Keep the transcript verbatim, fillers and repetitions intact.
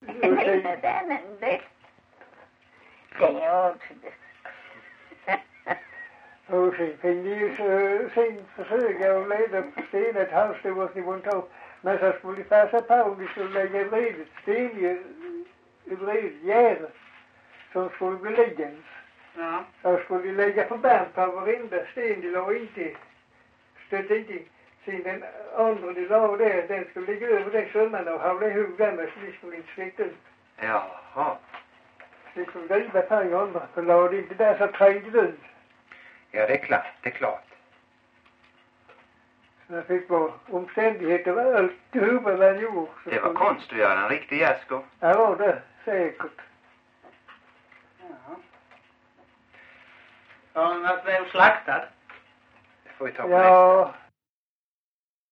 Nej, det är en det. Det är också det. Och sen fick ni sen försöka att leda på sten ett halvstora tag. Men så skulle farsa Pauli skulle lägga ett redigt sten i ett redigt gärde som skulle bli liggande. Ja. Så skulle lägga förband på varenda sten de la inte. Stöt inte. Sen den andra de la där, den skulle ligga över den sömmarna och havla ihop den så de skulle inte släcka ut. Jaha. Så de skulle driva på en andra. För la det inte där så trängde det ut. Ja, det är klart. Det är klart. Så det fick vara omständigheter var alltihop vad han gjorde. Det var konst att göra en riktig Jasko. Ja, var det säkert. Jaha. Har han varit med och slaktat? Det får vi ta på Ja, nästa.